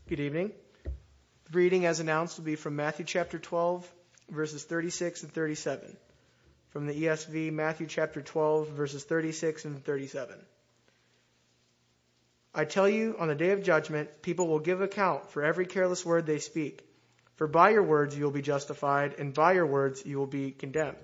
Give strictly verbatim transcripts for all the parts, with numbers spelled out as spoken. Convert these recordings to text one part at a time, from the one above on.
Good evening. The reading as announced will be from Matthew chapter twelve, verses thirty-six and thirty-seven. From the E S V, Matthew chapter twelve, verses thirty-six and thirty-seven. I tell you, on the day of judgment, people will give account for every careless word they speak. For by your words you will be justified, and by your words you will be condemned.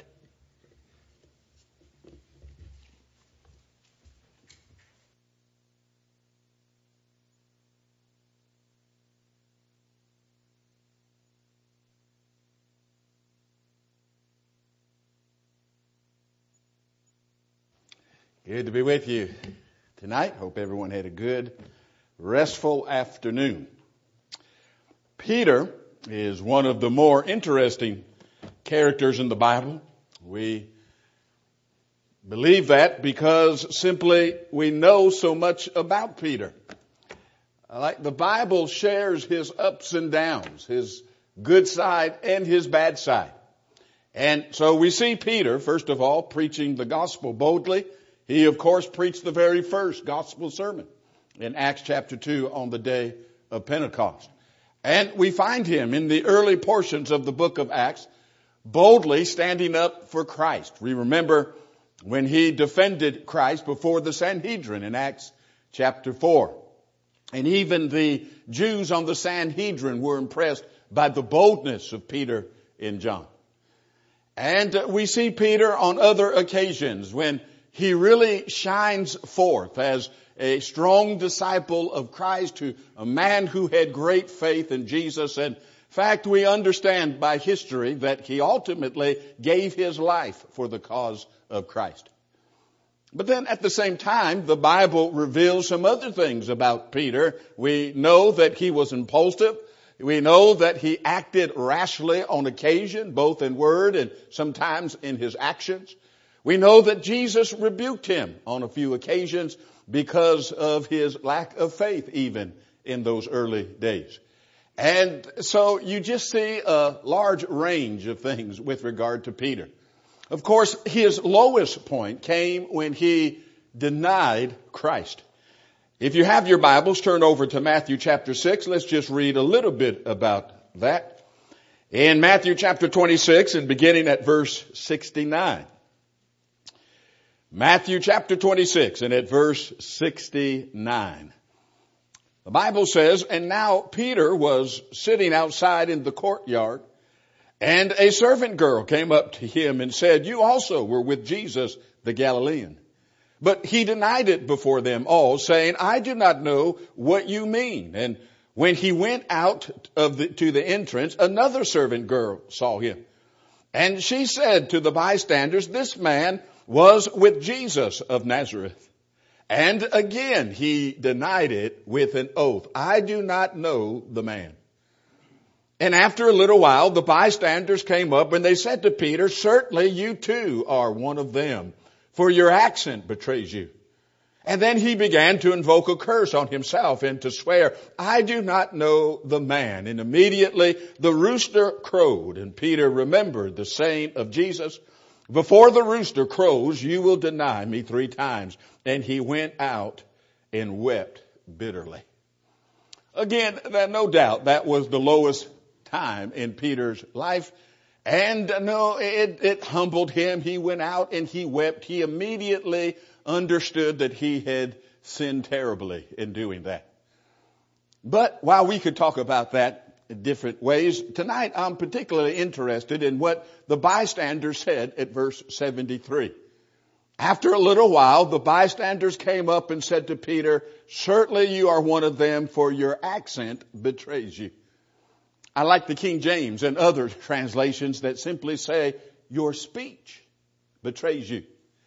Good to be with you tonight. Hope everyone had a good, restful afternoon. Peter is one of the more interesting characters in the Bible. We believe that because simply we know so much about Peter. Like the Bible shares his ups and downs, his good side and his bad side. And so we see Peter, first of all, preaching the gospel boldly. He, of course, preached the very first gospel sermon in Acts chapter two on the day of Pentecost. And we find him in the early portions of the book of Acts boldly standing up for Christ. We remember when he defended Christ before the Sanhedrin in Acts chapter four. And even the Jews on the Sanhedrin were impressed by the boldness of Peter and John. And we see Peter on other occasions when he really shines forth as a strong disciple of Christ, who, a man who had great faith in Jesus. And in fact, we understand by history that he ultimately gave his life for the cause of Christ. But then at the same time, the Bible reveals some other things about Peter. We know that he was impulsive. We know that he acted rashly on occasion, both in word and sometimes in his actions. We know that Jesus rebuked him on a few occasions because of his lack of faith even in those early days. And so you just see a large range of things with regard to Peter. Of course, his lowest point came when he denied Christ. If you have your Bibles, turn over to Matthew chapter six. Let's just read a little bit about that. In Matthew chapter twenty-six and beginning at verse sixty-nine. Matthew chapter twenty-six and at verse sixty-nine. The Bible says, and now Peter was sitting outside in the courtyard, and a servant girl came up to him and said, you also were with Jesus the Galilean. But he denied it before them all, saying, I do not know what you mean. And when he went out of the, to the entrance, another servant girl saw him. And she said to the bystanders, this man was with Jesus of Nazareth. And again he denied it with an oath. I do not know the man. And after a little while the bystanders came up and they said to Peter, certainly you too are one of them, for your accent betrays you. And then he began to invoke a curse on himself and to swear, I do not know the man. And immediately the rooster crowed, and Peter remembered the saying of Jesus, before the rooster crows, you will deny me three times. And he went out and wept bitterly. Again, no doubt that was the lowest time in Peter's life. And no, it, it humbled him. He went out and he wept. He immediately understood that he had sinned terribly in doing that. But while we could talk about that in different ways, tonight I'm particularly interested in what the bystanders said at verse seventy-three. After a little while, the bystanders came up and said to Peter, certainly you are one of them, for your accent betrays you. I like the King James and other translations that simply say, your speech betrays you.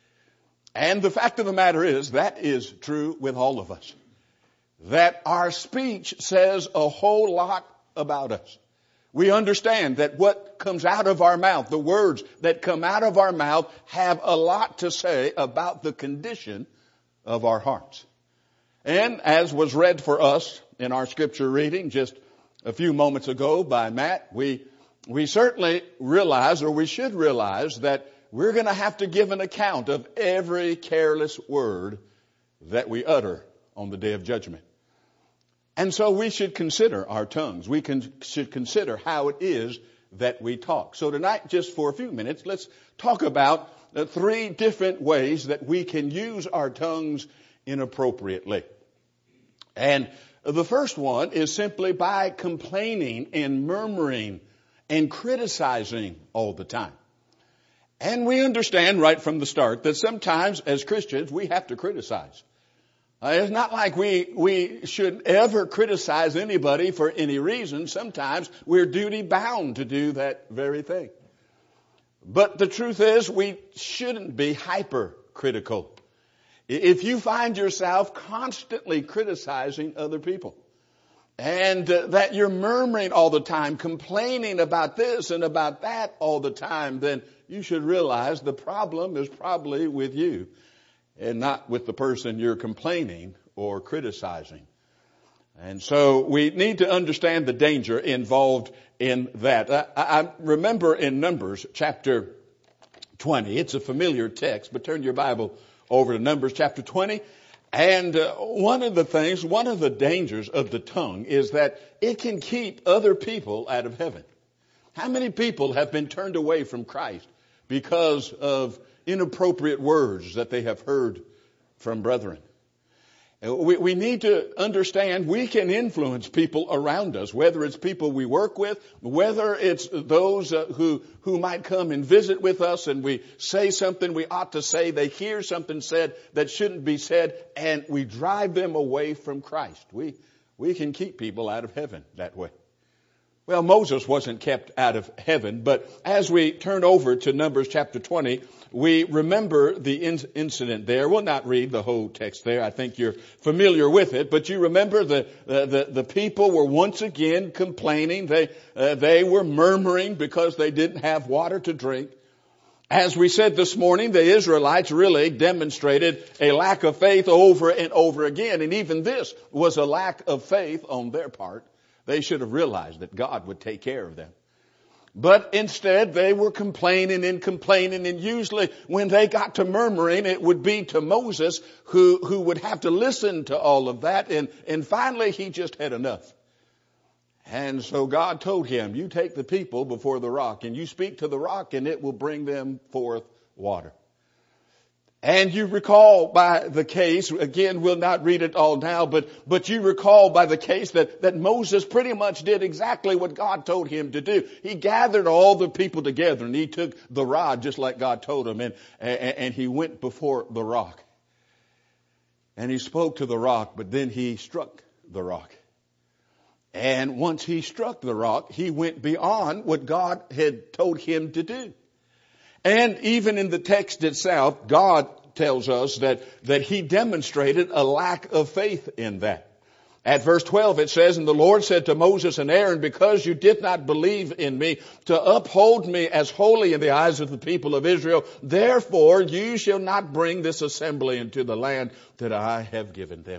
And the fact of the matter is, that is true with all of us. That our speech says a whole lot about us. We understand that what comes out of our mouth, the words that come out of our mouth, have a lot to say about the condition of our hearts. And as was read for us in our scripture reading just a few moments ago by Matt, we we certainly realize, or we should realize, that we're going to have to give an account of every careless word that we utter on the day of judgment. And so we should consider our tongues. We can, should consider how it is that we talk. So tonight, just for a few minutes, let's talk about the three different ways that we can use our tongues inappropriately. And the first one is simply by complaining and murmuring and criticizing all the time. And we understand right from the start that sometimes as Christians we have to criticize. Uh, it's not like we, we should ever criticize anybody for any reason. Sometimes we're duty bound to do that very thing. But the truth is we shouldn't be hypercritical. If you find yourself constantly criticizing other people and uh, that you're murmuring all the time, complaining about this and about that all the time, then you should realize the problem is probably with you and not with the person you're complaining or criticizing. And so we need to understand the danger involved in that. I, I remember in Numbers chapter twenty, it's a familiar text, but turn your Bible over to Numbers chapter twenty. And uh, one of the things, one of the dangers of the tongue is that it can keep other people out of heaven. How many people have been turned away from Christ because of inappropriate words that they have heard from brethren? We, we need to understand we can influence people around us, whether it's people we work with, whether it's those uh, who, who might come and visit with us and we say something we ought to say, they hear something said that shouldn't be said, and we drive them away from Christ. We, we can keep people out of heaven that way. Well, Moses wasn't kept out of heaven, but as we turn over to Numbers chapter twenty, we remember the in- incident there. We'll not read the whole text there. I think you're familiar with it, but you remember the the, the, the people were once again complaining. They uh, they were murmuring because they didn't have water to drink. As we said this morning, the Israelites really demonstrated a lack of faith over and over again, and even this was a lack of faith on their part. They should have realized that God would take care of them. But instead, they were complaining and complaining, and usually when they got to murmuring, it would be to Moses who, who would have to listen to all of that, and, and finally he just had enough. And so God told him, you take the people before the rock, and you speak to the rock, and it will bring them forth water. And you recall by the case, again, we'll not read it all now, but, but you recall by the case that, that Moses pretty much did exactly what God told him to do. He gathered all the people together and he took the rod just like God told him, and, and, and he went before the rock. And he spoke to the rock, but then he struck the rock. And once he struck the rock, he went beyond what God had told him to do. And even in the text itself, God tells us that, that he demonstrated a lack of faith in that. At verse twelve it says, and the Lord said to Moses and Aaron, because you did not believe in me to uphold me as holy in the eyes of the people of Israel, therefore you shall not bring this assembly into the land that I have given them.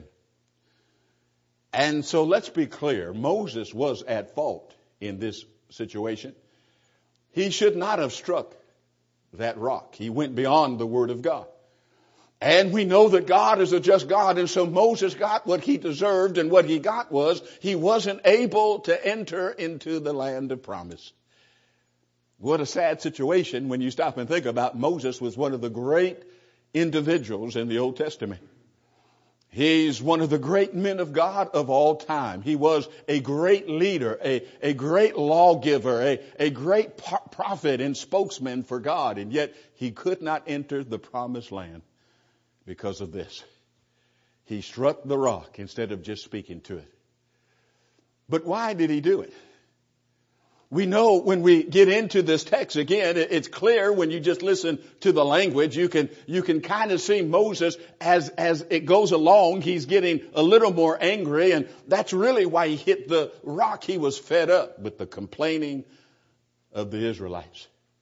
And so let's be clear, Moses was at fault in this situation. He should not have struck that rock. He went beyond the word of God. And we know that God is a just God, and so Moses got what he deserved, and what he got was he wasn't able to enter into the land of promise. What a sad situation when you stop and think about. Moses was one of the great individuals in the Old Testament. He's one of the great men of God of all time. He was a great leader, a, a great lawgiver, a, a great prophet and spokesman for God. And yet he could not enter the promised land because of this. He struck the rock instead of just speaking to it. But why did he do it? We know when we get into this text again, it's clear when you just listen to the language, you can, you can kind of see Moses as, as it goes along, he's getting a little more angry, and that's really why he hit the rock. He was fed up with the complaining of the Israelites.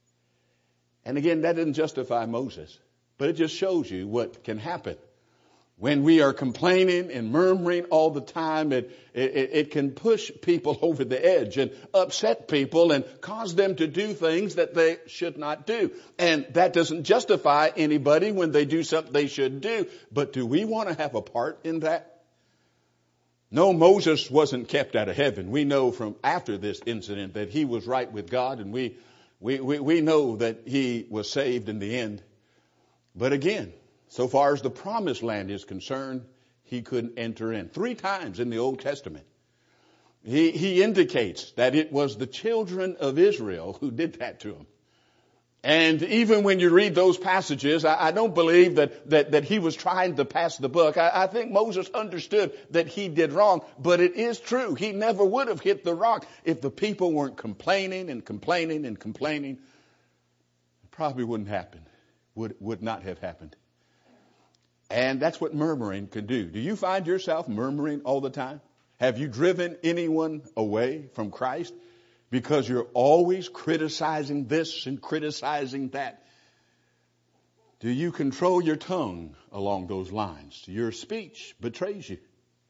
And again, that didn't justify Moses, but it just shows you what can happen. When we are complaining and murmuring all the time, it, it, it can push people over the edge and upset people and cause them to do things that they should not do. And that doesn't justify anybody when they do something they should do. But do we want to have a part in that? No, Moses wasn't kept out of heaven. We know from after this incident that he was right with God, and we, we, we, we know that he was saved in the end. But again, so far as the promised land is concerned, he couldn't enter in. Three times in the Old Testament, he, he indicates that it was the children of Israel who did that to him. And even when you read those passages, I, I don't believe that, that, that he was trying to pass the buck. I, I think Moses understood that he did wrong, but it is true. He never would have hit the rock if the people weren't complaining and complaining and complaining. It probably wouldn't happen, would, would not have happened. And that's what murmuring can do. Do you find yourself murmuring all the time? Have you driven anyone away from Christ? Because you're always criticizing this and criticizing that. Do you control your tongue along those lines? Your speech betrays you.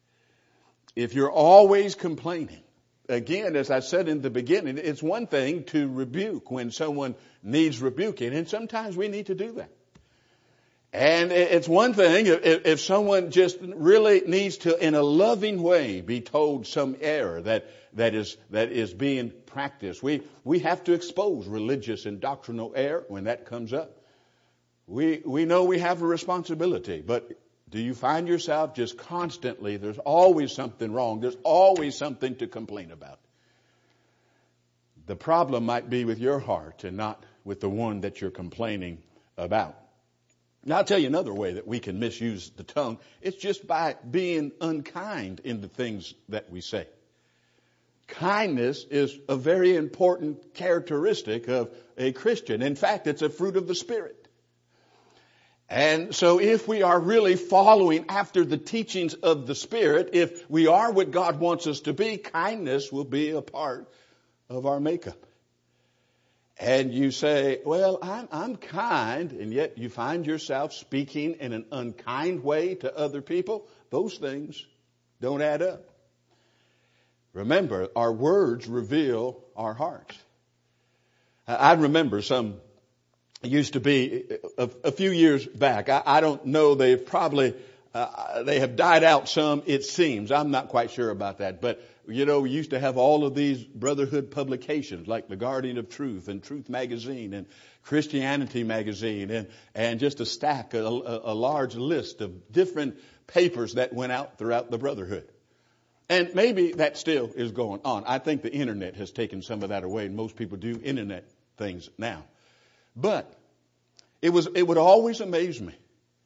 If you're always complaining, again, as I said in the beginning, it's one thing to rebuke when someone needs rebuking, and sometimes we need to do that. And it's one thing if someone just really needs to, in a loving way, be told some error that, that is, that is being practiced. We, we have to expose religious and doctrinal error when that comes up. We, we know we have a responsibility, but do you find yourself just constantly, there's always something wrong, there's always something to complain about? The problem might be with your heart and not with the one that you're complaining about. Now, I'll tell you another way that we can misuse the tongue. It's just by being unkind in the things that we say. Kindness is a very important characteristic of a Christian. In fact, it's a fruit of the Spirit. And so if we are really following after the teachings of the Spirit, if we are what God wants us to be, kindness will be a part of our makeup. And you say, well, I'm, I'm kind, and yet you find yourself speaking in an unkind way to other people. Those things don't add up. Remember, our words reveal our hearts. I remember some, it used to be a, a few years back. I, I don't know, they've probably, uh, they have died out some, it seems. I'm not quite sure about that, but you know, we used to have all of these brotherhood publications like The Guardian of Truth and Truth Magazine and Christianity Magazine and, and just a stack, a, a, a large list of different papers that went out throughout the brotherhood. And maybe that still is going on. I think the internet has taken some of that away, and most people do internet things now. But it was, it would always amaze me.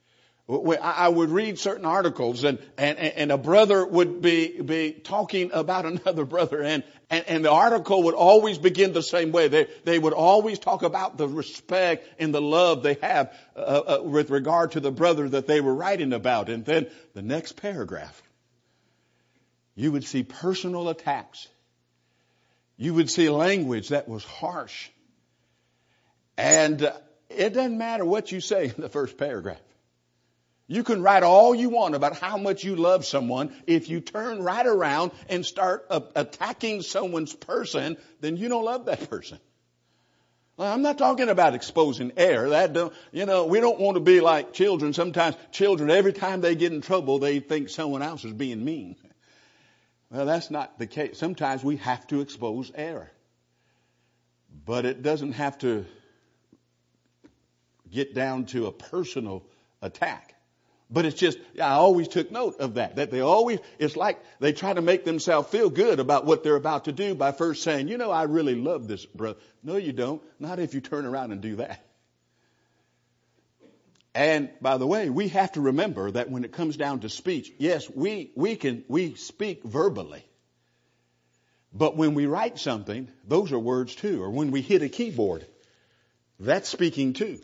I would read certain articles and, and, and a brother would be, be talking about another brother and, and, and the article would always begin the same way. They, they would always talk about the respect and the love they have uh, uh, with regard to the brother that they were writing about. And then the next paragraph, you would see personal attacks. You would see language that was harsh. And uh, it doesn't matter what you say in the first paragraph. You can write all you want about how much you love someone. If you turn right around and start uh, attacking someone's person, then you don't love that person. Well, I'm not talking about exposing error. That don't, you know, we don't want to be like children. Sometimes children, every time they get in trouble, they think someone else is being mean. Well, that's not the case. Sometimes we have to expose error. But it doesn't have to get down to a personal attack. But it's just, I always took note of that, that they always, it's like they try to make themselves feel good about what they're about to do by first saying, you know, I really love this brother. No, you don't. Not if you turn around and do that. And by the way, we have to remember that when it comes down to speech, yes, we, we can, we speak verbally. But when we write something, those are words too. Or when we hit a keyboard, that's speaking too.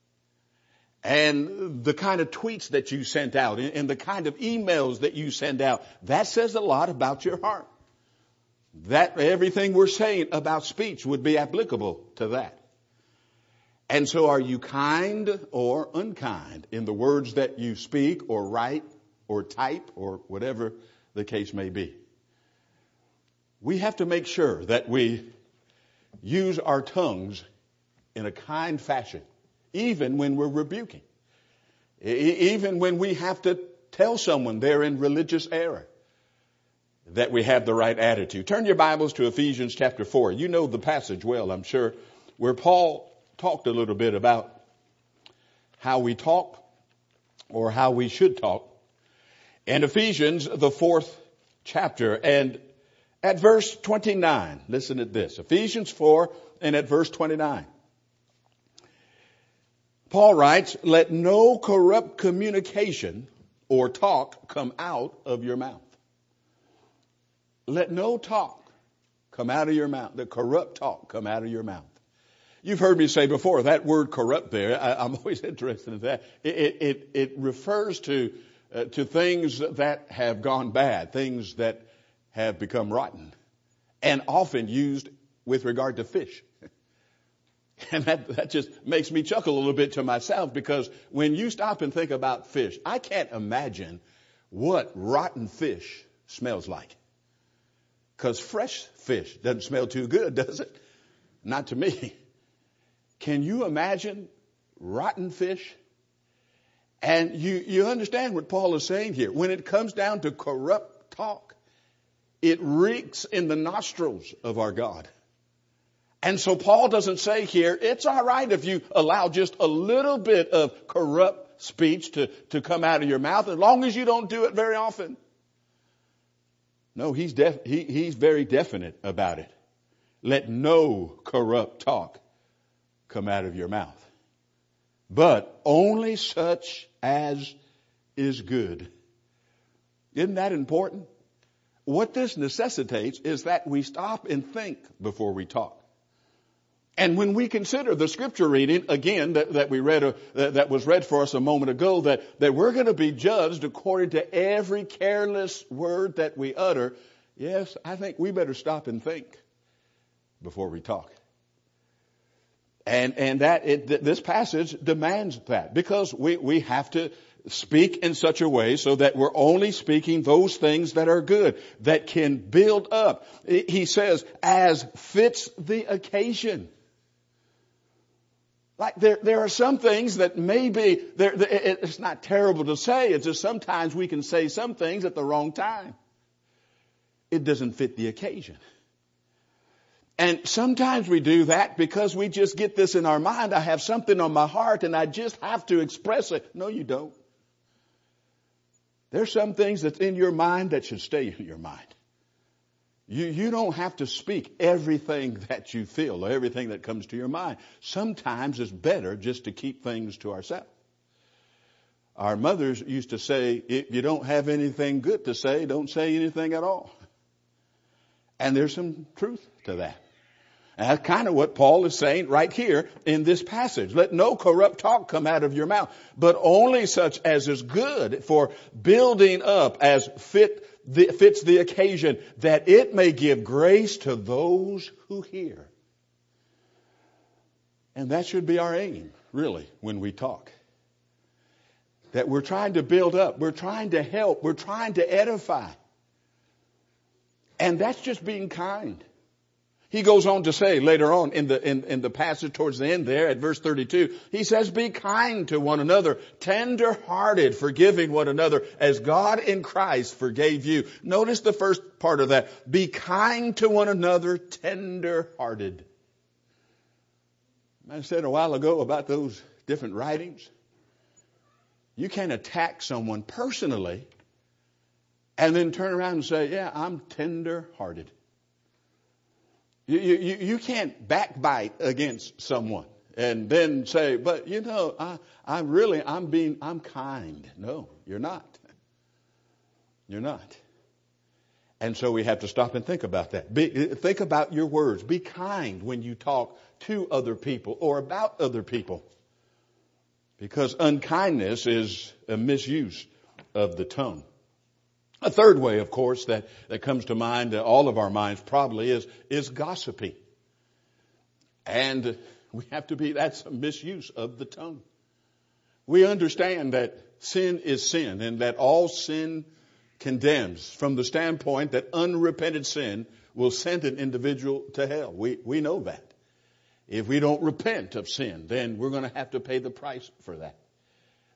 And the kind of tweets that you sent out and the kind of emails that you send out, that says a lot about your heart. That everything we're saying about speech would be applicable to that. And so are you kind or unkind in the words that you speak or write or type or whatever the case may be? We have to make sure that we use our tongues in a kind fashion. Even when we're rebuking. Even when we have to tell someone they're in religious error. that we have the right attitude. Turn your Bibles to Ephesians chapter four. You know the passage well, I'm sure, where Paul talked a little bit about how we talk or how we should talk. And Ephesians, the fourth chapter, and at verse twenty-nine, listen at this. Ephesians four and at verse twenty-nine. Paul writes, let no corrupt communication or talk come out of your mouth. Let no talk come out of your mouth. The corrupt talk come out of your mouth. You've heard me say before, that word corrupt there, I, I'm always interested in that. It, it, it refers to, uh, to things that have gone bad, things that have become rotten, and often used with regard to fish. And that, that just makes me chuckle a little bit to myself, because when you stop and think about fish, I can't imagine what rotten fish smells like. Because fresh fish doesn't smell too good, does it? Not to me. Can you imagine rotten fish? And you, you understand what Paul is saying here. When it comes down to corrupt talk, it reeks in the nostrils of our God. And so Paul doesn't say here, it's all right if you allow just a little bit of corrupt speech to, to come out of your mouth, as long as you don't do it very often. No, he's def- he, he's very definite about it. Let no corrupt talk come out of your mouth, but only such as is good. Isn't that important? What this necessitates is that we stop and think before we talk. And when we consider the scripture reading, again, that, that we read, uh, that was read for us a moment ago, that, that we're going to be judged according to every careless word that we utter. Yes, I think we better stop and think before we talk. And, and that, it, this passage demands that, because we, we have to speak in such a way so that we're only speaking those things that are good, that can build up. He says, as fits the occasion. Like there, there are some things that maybe, it's not terrible to say, it's just sometimes we can say some things at the wrong time. It doesn't fit the occasion. And sometimes we do that because we just get this in our mind. I have something on my heart and I just have to express it. No, you don't. There's some things that's in your mind that should stay in your mind. You, you don't have to speak everything that you feel or everything that comes to your mind. Sometimes it's better just to keep things to ourselves. Our mothers used to say, if you don't have anything good to say, don't say anything at all. And there's some truth to that. And that's kind of what Paul is saying right here in this passage. Let no corrupt talk come out of your mouth, but only such as is good for building up as fit the, fits the occasion, that it may give grace to those who hear. And that should be our aim, really, when we talk. That we're trying to build up, we're trying to help, we're trying to edify. And that's just being kind. He goes on to say later on in the, in, in the passage towards the end there at verse thirty-two, he says, be kind to one another, tender-hearted, forgiving one another as God in Christ forgave you. Notice the first part of that. Be kind to one another, tender-hearted. I said a while ago about those different writings. You can't attack someone personally and then turn around and say, yeah, I'm tender-hearted. You, you, you can't backbite against someone and then say, but you know, I, I really, I'm being, I'm kind. No, you're not. You're not. And so we have to stop and think about that. Be, think about your words. Be kind when you talk to other people or about other people. Because unkindness is a misuse of the tongue. A third way, of course, that, that comes to mind, uh, all of our minds probably, is, is gossiping. And we have to be, that's a misuse of the tongue. We understand that sin is sin and that all sin condemns from the standpoint that unrepented sin will send an individual to hell. We, we know that. If we don't repent of sin, then we're going to have to pay the price for that.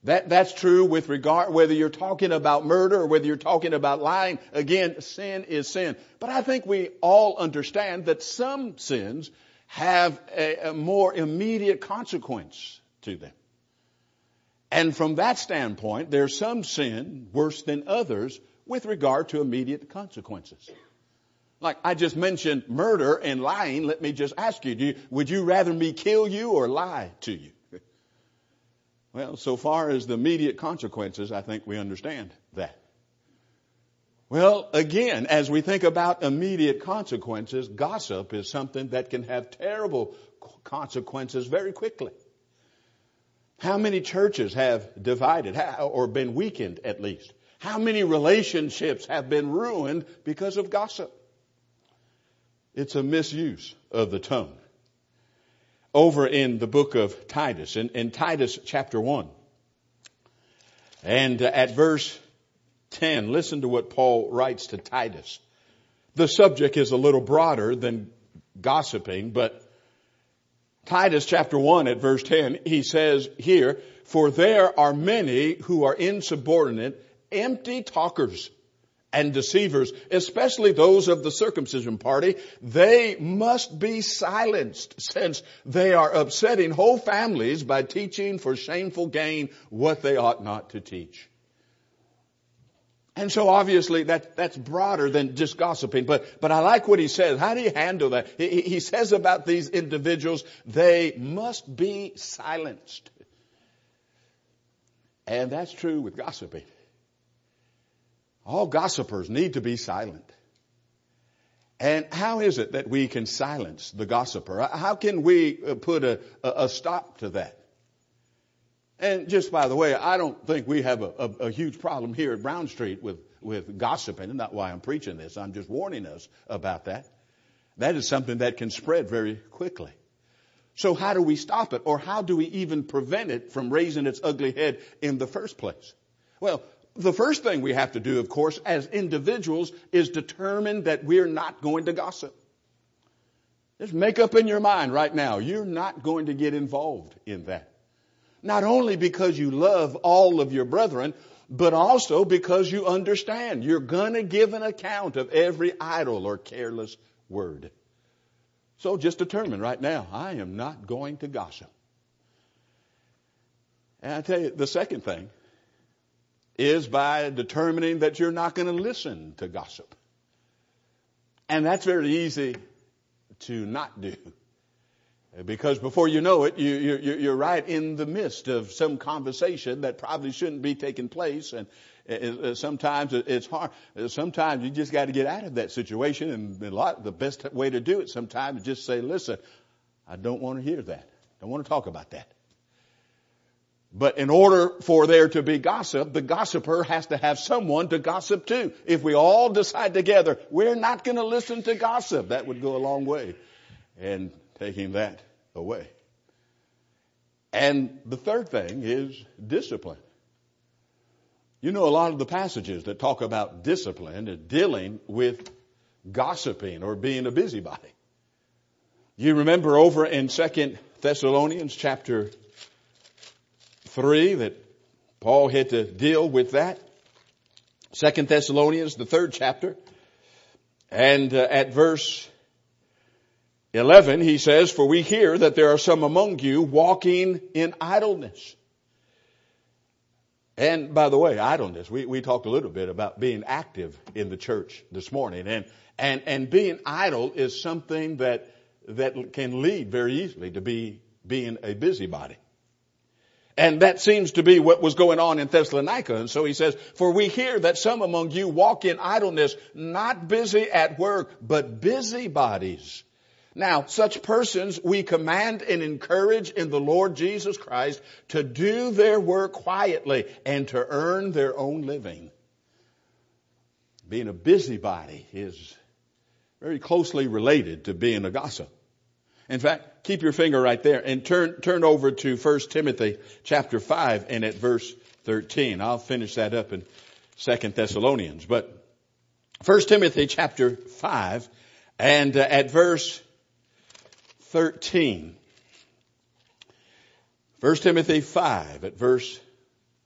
That, that's true with regard, whether you're talking about murder or whether you're talking about lying. Again, sin is sin. But I think we all understand that some sins have a, a more immediate consequence to them. And from that standpoint, there's some sin worse than others with regard to immediate consequences. Like I just mentioned murder and lying. Let me just ask you, do you, would you rather me kill you or lie to you? Well, so far as the immediate consequences, I think we understand that. Well, again, as we think about immediate consequences, gossip is something that can have terrible consequences very quickly. How many churches have divided or been weakened at least? How many relationships have been ruined because of gossip? It's a misuse of the tongue. Over in the book of Titus, in, in Titus chapter one, and at verse ten, listen to what Paul writes to Titus. The subject is a little broader than gossiping, but Titus chapter one at verse ten, he says here, for there are many who are insubordinate, empty talkers and deceivers, especially those of the circumcision party. They must be silenced, since they are upsetting whole families by teaching for shameful gain what they ought not to teach. And so obviously that, that's broader than just gossiping, but, but I like what he says. How do you handle that? He, he says about these individuals, they must be silenced. And that's true with gossiping. All gossipers need to be silent. And how is it that we can silence the gossiper? How can we put a, a stop to that? And just by the way, I don't think we have a, a, a huge problem here at Brown Street with, with gossiping. And not why I'm preaching this. I'm just warning us about that. That is something that can spread very quickly. So how do we stop it? Or how do we even prevent it from raising its ugly head in the first place? Well, the first thing we have to do, of course, as individuals is determine that we're not going to gossip. Just make up in your mind right now, you're not going to get involved in that. Not only because you love all of your brethren, but also because you understand you're going to give an account of every idle or careless word. So just determine right now, I am not going to gossip. And I tell you, the second thing is by determining that you're not going to listen to gossip. And that's very easy to not do. Because before you know it, you, you, you're right in the midst of some conversation that probably shouldn't be taking place. And uh, sometimes it's hard. Sometimes you just got to get out of that situation. And a lot, the best way to do it sometimes is just say, listen, I don't want to hear that. I don't want to talk about that. But in order for there to be gossip, the gossiper has to have someone to gossip to. If we all decide together, we're not going to listen to gossip, that would go a long way in taking that away. And the third thing is discipline. You know, a lot of the passages that talk about discipline are dealing with gossiping or being a busybody. You remember over in Second Thessalonians chapter three that Paul had to deal with that. Second Thessalonians, the third chapter. And uh, at verse eleven, he says, for we hear that there are some among you walking in idleness. And by the way, idleness, we, we talked a little bit about being active in the church this morning. And, and, and being idle is something that, that can lead very easily to be being a busybody. And that seems to be what was going on in Thessalonica. And so he says, for we hear that some among you walk in idleness, not busy at work, but busybodies. Now, such persons we command and encourage in the Lord Jesus Christ to do their work quietly and to earn their own living. Being a busybody is very closely related to being a gossip. In fact, keep your finger right there and turn turn over to First Timothy chapter five and at verse thirteen. I'll finish that up in Second Thessalonians. But First Timothy chapter five and uh, at verse thirteen. First Timothy five at verse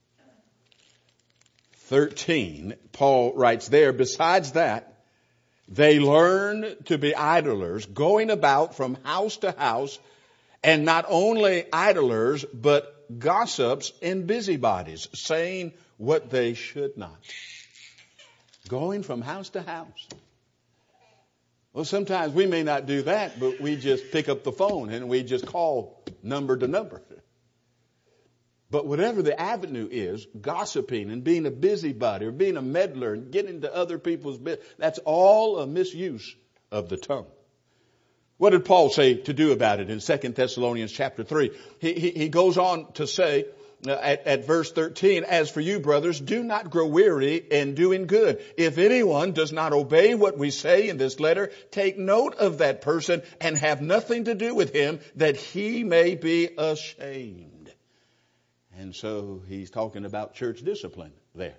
thirteen, Paul writes there, besides that, they learn to be idlers, going about from house to house, and not only idlers, but gossips and busybodies, saying what they should not. Going from house to house. Well, sometimes we may not do that, but we just pick up the phone and we just call number to number. But whatever the avenue is, gossiping and being a busybody or being a meddler and getting into other people's business, that's all a misuse of the tongue. What did Paul say to do about it in Second Thessalonians chapter three? He, he, he goes on to say uh, at, at verse thirteen, as for you, brothers, do not grow weary in doing good. If anyone does not obey what we say in this letter, take note of that person and have nothing to do with him, that he may be ashamed. And so he's talking about church discipline there.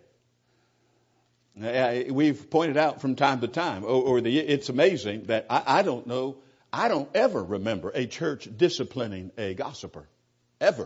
Uh, we've pointed out from time to time, or, or the, it's amazing that I, I don't know, I don't ever remember a church disciplining a gossiper. Ever.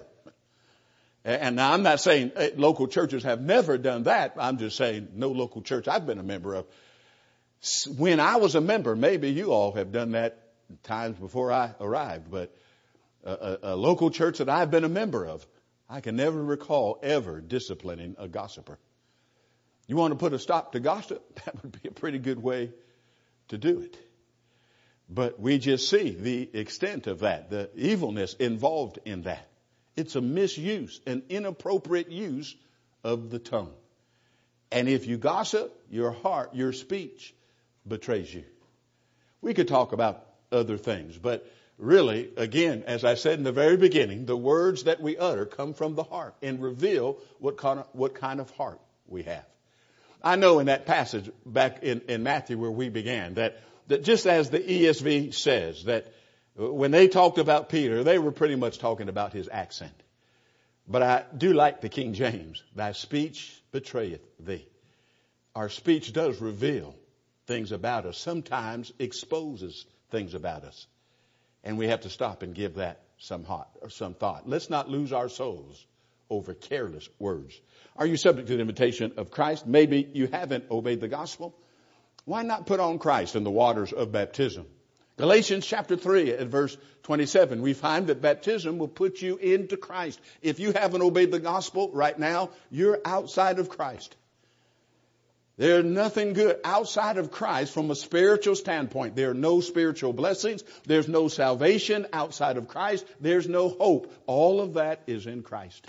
And now I'm not saying uh, local churches have never done that. I'm just saying no local church I've been a member of. When I was a member, maybe you all have done that times before I arrived, but a, a, a local church that I've been a member of, I can never recall ever disciplining a gossiper. You want to put a stop to gossip? That would be a pretty good way to do it. But we just see the extent of that, the evilness involved in that. It's a misuse, an inappropriate use of the tongue. And if you gossip, your heart, your speech betrays you. We could talk about other things, but really, again, as I said in the very beginning, the words that we utter come from the heart and reveal what kind of, what kind of heart we have. I know in that passage back in, in Matthew where we began that, that just as the E S V says that when they talked about Peter, they were pretty much talking about his accent. But I do like the King James. Thy speech betrayeth thee. Our speech does reveal things about us, sometimes exposes things about us. And we have to stop and give that some thought, or some thought. Let's not lose our souls over careless words. Are you subject to the invitation of Christ? Maybe you haven't obeyed the gospel. Why not put on Christ in the waters of baptism? Galatians chapter three at verse twenty-seven, we find that baptism will put you into Christ. If you haven't obeyed the gospel right now, you're outside of Christ. There's nothing good outside of Christ from a spiritual standpoint. There are no spiritual blessings. There's no salvation outside of Christ. There's no hope. All of that is in Christ.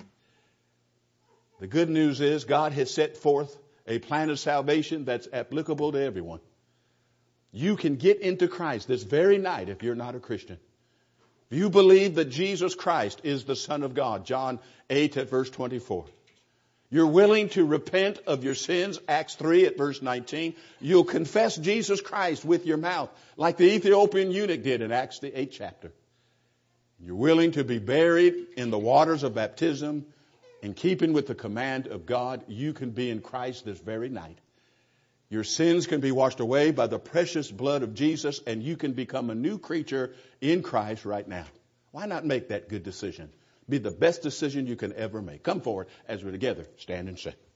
The good news is God has set forth a plan of salvation that's applicable to everyone. You can get into Christ this very night if you're not a Christian. If you believe that Jesus Christ is the Son of God, John eight at verse twenty-four. You're willing to repent of your sins, Acts three at verse nineteen. You'll confess Jesus Christ with your mouth, like the Ethiopian eunuch did in Acts the eighth chapter. You're willing to be buried in the waters of baptism, in keeping with the command of God. You can be in Christ this very night. Your sins can be washed away by the precious blood of Jesus, and you can become a new creature in Christ right now. Why not make that good decision? Be the best decision you can ever make. Come forward as we're together stand and sing.